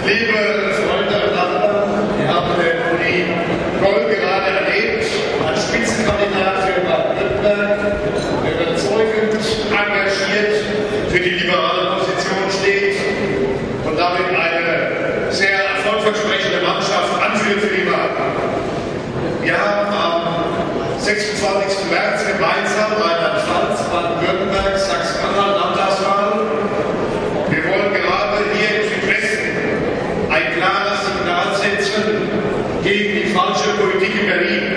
Liebe Freunde und Nachbarn, wir haben Uli Goll gerade erlebt als Spitzenkandidat für Baden-Württemberg, der überzeugend engagiert für die liberale Position steht und damit eine sehr erfolgversprechende Mannschaft anführt für die Wahl. Wir haben am 26. März gemeinsam Rheinland-Pfalz, Baden-Württemberg, Sachsen-Anhalt Landtagswahl. Wir wollen gerade hier im Südwesten ein klares Signal setzen gegen die falsche Politik in Berlin.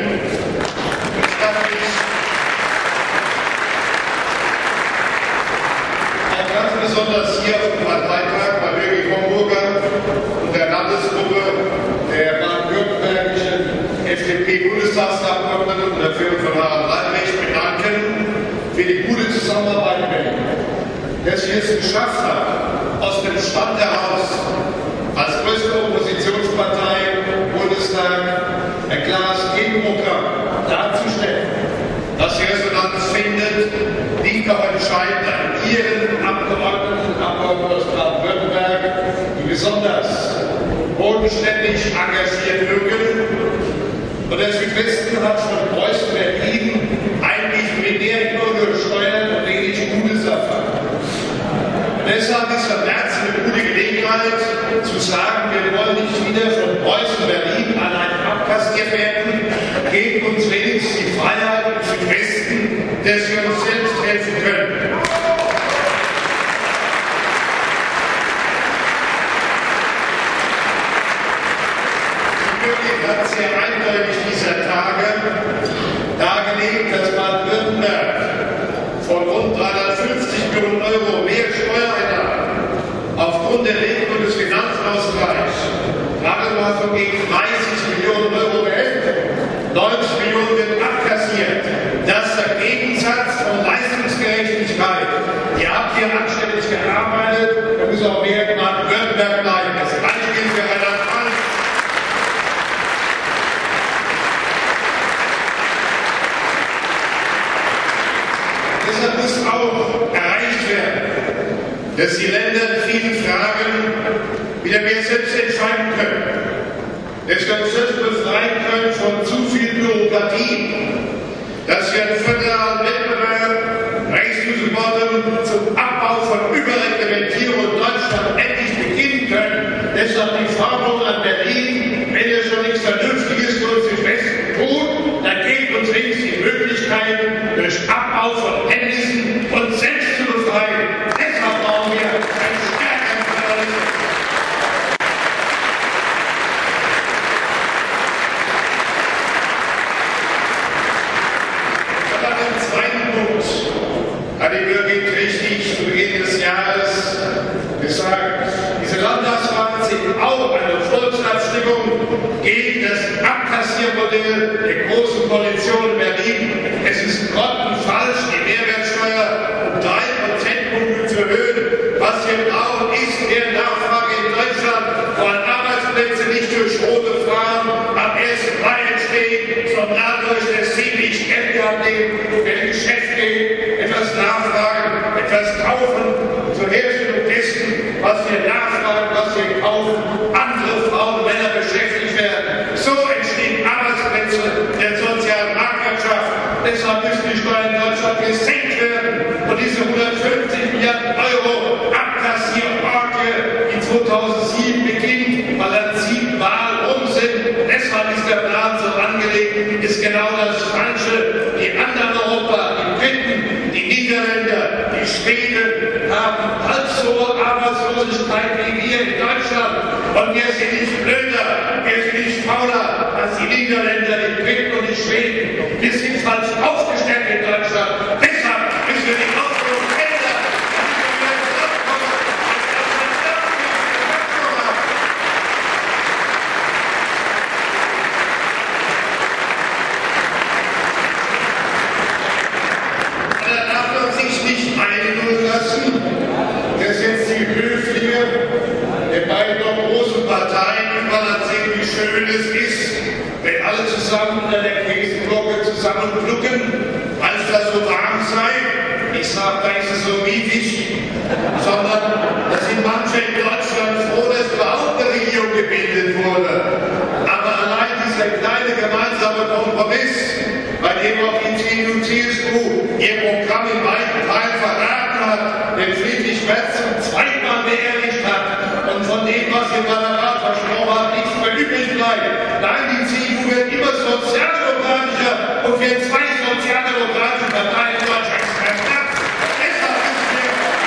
Ganz besonders hier auf dem Parteitag bei Birgit Homburger und der Landesgruppe der baden-württembergischen FDP-Bundestagsabgeordneten und der Firma von Harald Albrecht bedanken für die gute Zusammenarbeit mit Berlin, dass sie es geschafft hat, aus dem Stand heraus als größte Oppositionspartei im Bundestag ein klares Gegenprogramm darzustellen, das die Resonanz findet, liegt auch entscheidend an Ihren Abgeordneten und Abgeordneten aus Baden-Württemberg, die besonders bodenständig engagiert wirken. Und der Südwesten hat von Preußen-Berlin eigentlich mehr Steuern und wenig Gutes erfahren. Und deshalb ist der März eine gute Gelegenheit zu sagen, wir wollen nicht wieder von Preußen-Berlin allein abkassiert werden, gebt uns wenigstens die Freiheit im Südwesten, dass wir uns selbst helfen können. Hat sehr eindeutig dieser Tage dargelegt, dass Baden-Württemberg von rund 350 Millionen Euro mehr Steuereinnahmen aufgrund der Regelung des Finanzausgleichs gerade mal von gegen 30 Millionen Euro behält. 90 Millionen wird abkassiert. Das ist der Gegensatz von Leistungsgerechtigkeit. Ihr habt hier anständig gearbeitet, da muss auch mehr in Baden-Württemberg bleiben. Das gleiche gilt für Rheinland-Pfalz. Deshalb muss auch erreicht werden, dass die Länder in vielen Fragen wieder mehr selbst entscheiden können, dass wir uns selbst befreien können von zu viel Bürokratie, dass wir einen föderalen Wettbewerb, zum Abbau von Überreglementierung in Deutschland endlich beginnen können. Deshalb die Forderung an Berlin, wenn ihr schon nichts Vernünftiges für uns im Westen tut, dann gebt uns wenigstens die Möglichkeit, durch Abbau von Hemmnissen uns selbst zu befreien. Deshalb brauchen wir einen stärkeren Föderalismus. Aber im zweiten Punkt hat die Birgit richtig zu Beginn des Jahres gesagt, diese Landtagswahlen sind auch eine Volksabstimmung gegen das Abkassiermodell der Großen Koalition in Berlin. Es ist grottenfalsch, die Mehrwertsteuer um 3 Prozentpunkte zu erhöhen. Was wir brauchen, ist mehr Nachfrage in Deutschland, weil Arbeitsplätze nicht durch rote Fahnen am 1. Mai entstehen, sondern dadurch, dass Sie nicht Geld abnehmen, wer ins Geschäft geht, etwas nachfragen, etwas kaufen, zur Herstellung dessen, was wir nachfragen, was wir kaufen, andere Frauen und Männer beschäftigt werden. So entstehen Arbeitsplätze der sozialen Marktwirtschaft. Deshalb müssen die Steuern in Deutschland gesenkt werden und diese 150 Milliarden Euro Abkassierorgie, die 2007 beginnt, weil dann 7 Wahlen rum sind. Deshalb ist der Plan so angelegt, ist genau das Falsche. Die anderen Europa, die Briten, die Niederländer, die Schweden haben halb so hohe Arbeitslosigkeit wie wir in Deutschland. Und wir sind nicht blöder, wir sind nicht fauler als die Niederländer, die Briten und die Schweden. Wir sind falsch aufgestellt in Deutschland. Deshalb müssen wir die Aufstellung ändern. Da darf man sich nicht einigen lassen, dass jetzt die Höflinge der beiden großen Parteien überall erzählen, wie schön es ist, wenn alle zusammen unter der Käseglocke zusammenpflücken, weil es da so warm sei. Ich sage, da ist es so miefig, sondern da sind manche in Deutschland froh, dass überhaupt eine ihr Programm in weiten Teilen verraten hat, den Friedrich Merz zum zweiten Mal beerdigt hat und von dem, was ihr Mandat versprochen hat, nichts mehr übrig bleibt. Nein, die CDU wird immer sozialdemokratischer und wir zwei sozialdemokratische Parteien in Deutschland verknappt. Deshalb müssen wir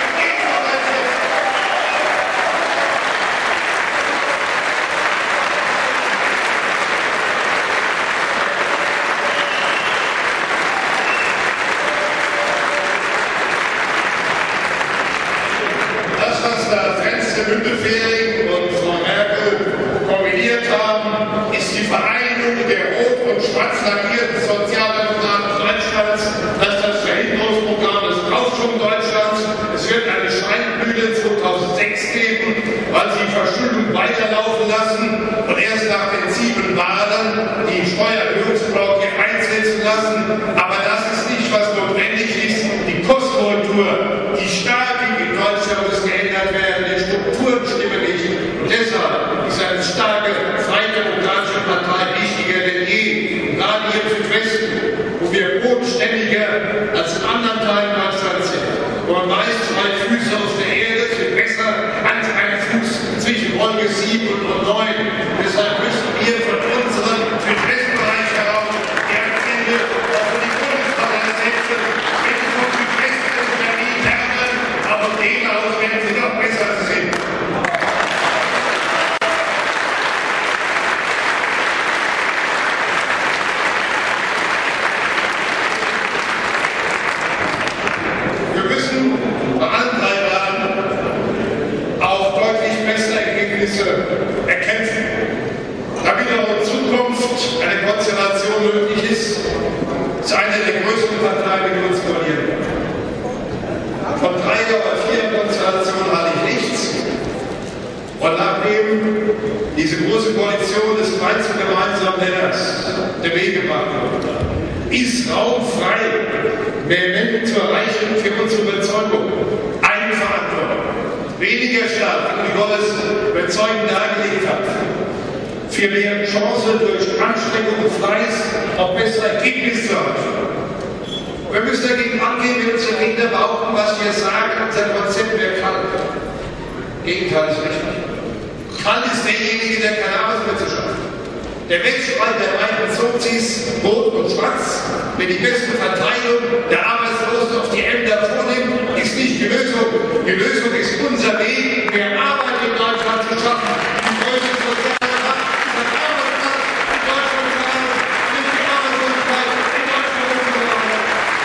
das, was da Frenzel, Müntefering und Frau Merkel kombiniert haben, ist die Vereinigung der rot- und schwarz lackierten Sozialdemokraten Deutschlands. Das ist das Verhinderungsprogramm des Aufschwung Deutschlands. Es wird eine Scheinbühne 2006 geben, weil sie die Verschuldung weiterlaufen lassen und erst nach den 7 Wahlen die Steuererhöhungsglocke einsetzen lassen. Aber das ist nicht, was notwendig ist. Die Postkultur, die Statik in Deutschland muss geändert werden, die Strukturen stimmen nicht. Und deshalb ist eine starke, freidemokratische Partei wichtiger denn je. Und gerade hier im Südwesten, wo wir bodenständiger als in anderen Teilen Deutschlands sind, wo man weiß, 2 Füße auf der Erde sind besser als ein Fuß zwischen Folge 7 und 9. Deshalb müssen wir von unserem Südwestbereich heraus die Akzente auch für die Bundespartei setzen. Wenn es vom Südwesten ist, ja nie lernen, aber von denen aus werden sie noch besser sind. Bei allen 3 Wahlen auch deutlich bessere Ergebnisse erkämpfen. Damit auch in Zukunft eine Konstellation möglich ist, ist eine der größten Parteien, die uns koalieren. Von 3er oder 4er Konstellation halte ich nichts. Und nachdem diese große Koalition des kleinsten gemeinsamen Nenners der Weg gemacht wird, ist Raum frei, mehr Menschen zu erreichen für unsere Überzeugung. Eigenverantwortung, weniger Staat, wie Gottes überzeugend dargelegt hat, für mehr Chance durch Anstrengung und Fleiß auf bessere Ergebnisse zu erreichen. Wir müssen dagegen angehen, wenn unsere Kinder behaupten, was wir sagen, unser Konzept wäre kalt. Gegenteil ist richtig. Kalt ist derjenige, der keine Arbeitsplätze schafft. Der Wettstreit der beiden Sozis, rot und schwarz, mit die beste Verteilung der Arbeitslosen auf die Ämter vornimmt, ist nicht die Lösung. Die Lösung ist unser Weg, mehr Arbeit in Deutschland zu schaffen. Die größte soziale Macht ist ein Arbeitsplatz in Deutschland zu haben, nicht die Arbeitslosigkeit in Deutschland umzubauen.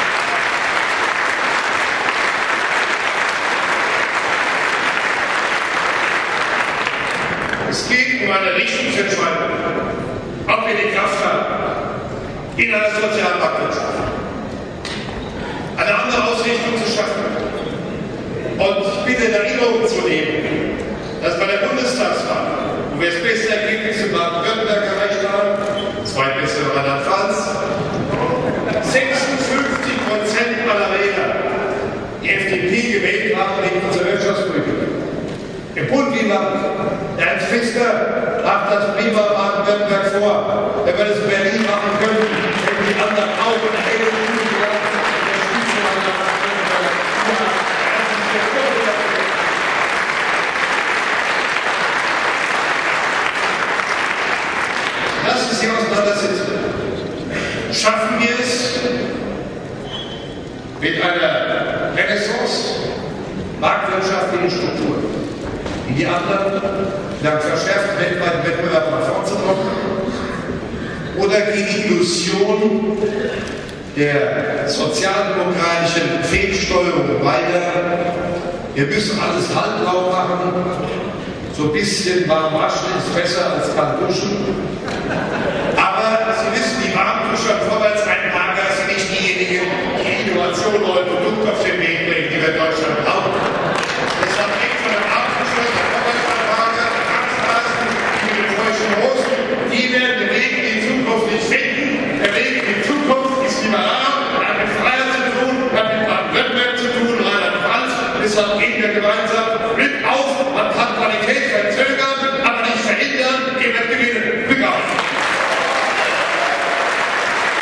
Es geht um eine Richtungsentscheidung, ob wir die Kraft haben, in einer sozialen Marktwirtschaft eine andere Ausrichtung zu schaffen. Und ich bitte in Erinnerung zu nehmen, dass bei der Bundestagswahl, wo wir das beste Ergebnis in Baden-Württemberg erreicht haben, zweitbeste in Rheinland-Pfalz, 56% aller Wähler die FDP gewählt haben wegen unserer Wirtschaftspolitik. Im Bund wie Land, Ernst Pfister macht das prima Baden-Württemberg vor. Wenn wir das in Berlin machen können, wenn die anderen auch in der das ist die Auseinandersetzung. Schaffen wir es mit einer Renaissance marktwirtschaftlichen Struktur, wie die anderen, dank verschärften weltweiten Wettbewerb nach vorn zu kommen, oder geht die Illusion der sozialdemokratischen Fehlsteuerung weiter? Wir müssen alles Halt drauf machen. So ein bisschen warm waschen ist besser als kalt duschen. Aber Sie wissen, die Warmduscher vorwärts ein Lager sind nicht diejenigen, die Innovation wollen.